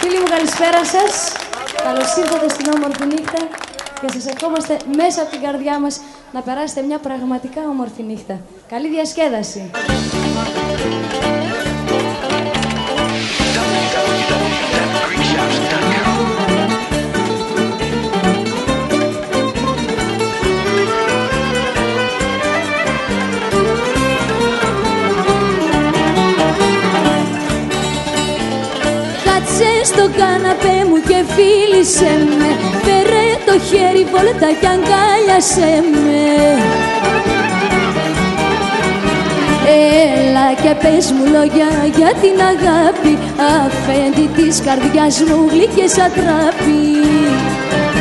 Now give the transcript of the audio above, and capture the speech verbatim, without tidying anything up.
Φίλοι μου, καλησπέρα σας. Καλώς ήρθατε στην όμορφη νύχτα και σας ευχόμαστε μέσα από την καρδιά μας να περάσετε μια πραγματικά όμορφη νύχτα. Καλή διασκέδαση. Κάτσε στο καναπέ μου και φίλησε με, φέρε το χέρι βόλτα κι αγκάλιασε με. Έλα και πες μου λόγια για την αγάπη, αφέντη της καρδιάς μου γλυκές ατράπη.